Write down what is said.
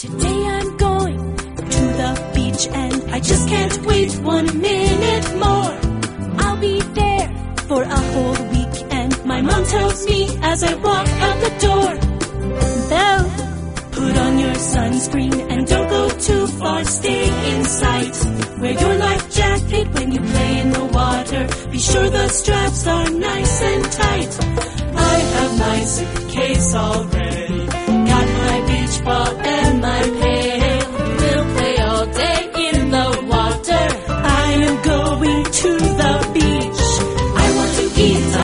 Today I'm going to the beach and I just can't wait 1 minute more. I'll be there for a whole week and my mom tells me as I walk out the door, Belle, put on your sunscreen and don't go too far, stay in sight. Wear your life jacket when you play in the water, be sure the straps are nice and tight. I have my suitcase all ready.